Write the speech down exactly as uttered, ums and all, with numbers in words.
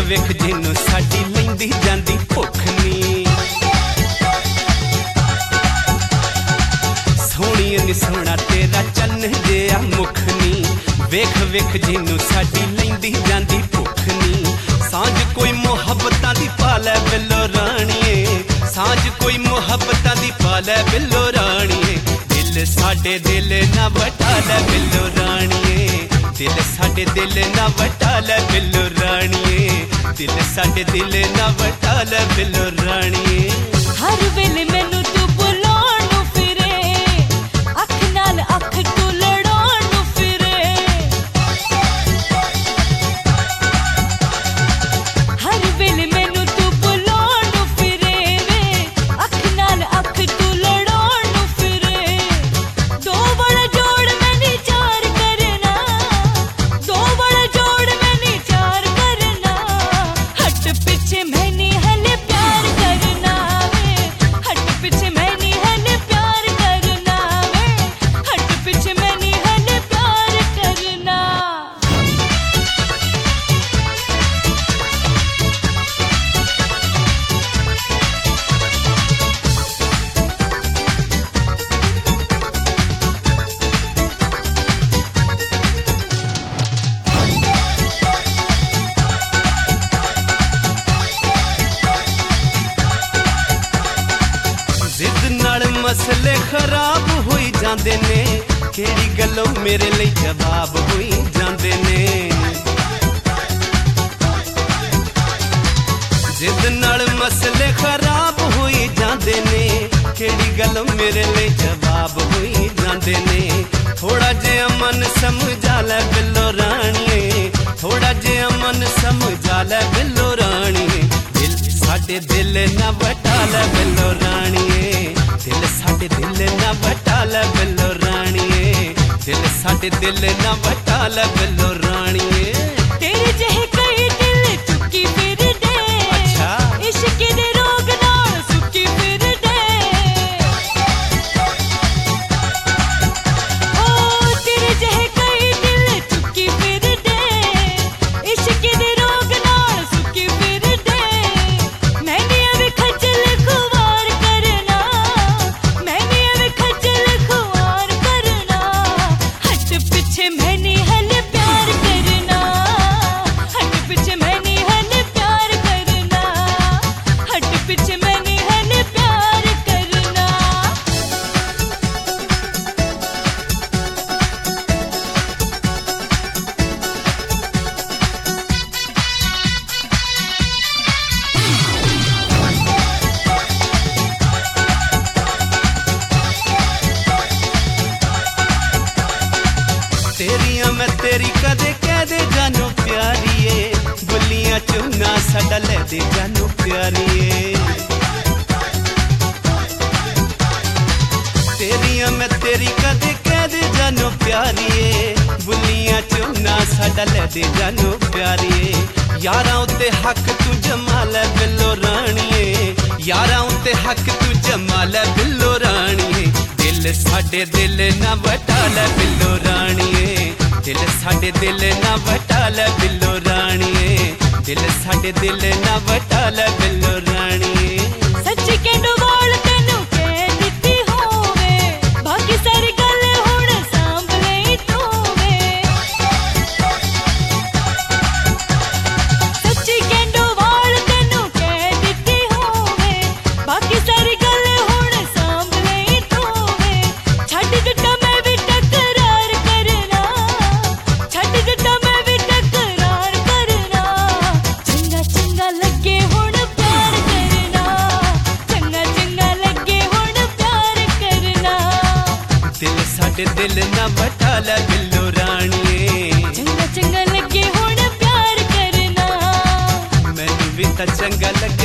वेख जिन्नू साडी लैंदी जांदी भुख नी। सोहणीए नी सोहणा तेरा चन्न जिहा मुख नी। वेख वेख जिन्नू साडी लैंदी जांदी भुख नी। सांझ कोई मुहब्बतां दी पालै बिल्लो राणीए, सांझ कोई मुहब्बतां दी पालै बिल्लो राणीए। दिल साडे दिल ना वटा लै बिल्लो राणीए, दिल साडे दिल ना वटा लै बिल्लो राणीए, दिल साडे दिल ना वटा लै बिल्लो राणीए। हर वेले मैनू तू बुलाउण नूं फिरे, अख नाल अख तू लड़ाउण नूं फिरे। हर वेले मैनू तू बुलाउण नूं फिरे वे, अख नाल अख तू लड़ाउण नूं फिरे। दो बड़ा जोड़ मैंने चार करना, दो बड़ा जोड़ मैंने चार करना। हट पीछे मैंने हले प्यार करना वे, हट पीछे मैंने हले प्यार करना वे, हट पीछे मैंने हले प्यार करना। जिद नाल मसले खराब होई जांदे ने, केड़ी गल्लों मेरे लिए जवाब होई जांदे ने। जिद नाल मसले खराब होई जांदे ने, केड़ी गल्लों मेरे लिए जवाब होई जांदे ने। थोड़ा जिहा मन समझा लै बिल्लो राणीए, थोड़ा जिहा मन समझा लै बिल्लो राणीए। दिल साडे दिल ना वटा लै बिल्लो राणीए, दिल साडे दिल ना वटा लै बिल्लो राणीए, दिल साडे दिल ना वटा लै बिल्लो राणीए। तेरे जहे कई दिल चुकी फिर दे, अच्छा इश्क दे रोग नाल सुकी फिर दे। ओ तेरे जहे कई दिल चुकी फिर दे, इश्क दे रोग नाल सुकी फिर दे। मैंने अवे खजल खुवार करना, मैंने अवे खजल खुवार करना। हट पीछे मैंने हले प्यार करना, हट पीछे मैंने हले प्यार करना, हट पीछे मैंने हले प्यार करना। तेरियां मैं तेरी कदे कह दे जानो प्यारीए, बुलियां चुना साडा लै दे जानो प्यारीए। तेरियां मैं तेरी कदे कह दे जानो प्यारीए, बुलियां चुना साडा लै दे जानो प्यारीए। यारां उत्ते हक तू जमा लै बिल्लो राणीए, यारां उत्ते हक तू जमा लै बिल्लो राणीए। दिल साडे दिल ना वटा लै बिल्लो राणीए, दिल साडे दिल ना वटा लै बिल्लो राणीए, दिल साडे दिल ना वटा लै बिल्लो राणीए। सच्ची कहंदो वाल तैनू कह दित्ती होवे, बाकी सारी गल हुण सांभ लई तू वे। सच्ची कहंदो वाल तैनू कह दित्ती होवे, बाकी सारी गल हुण सांभ लई तू वे। छड्ड दित्ता मैं भी टकरार करना, छड्ड दित्ता मैं भी टकरार करना। चंगा चंगा लगे हुण प्यार करना, चंगा चंगा लगे हुण प्यार करना। दिल साडे दिल ना वटा लै बिल्लो राणीए, चंगा चंगा लगे हुण प्यार करना। मैनू भी तां चंगा लगे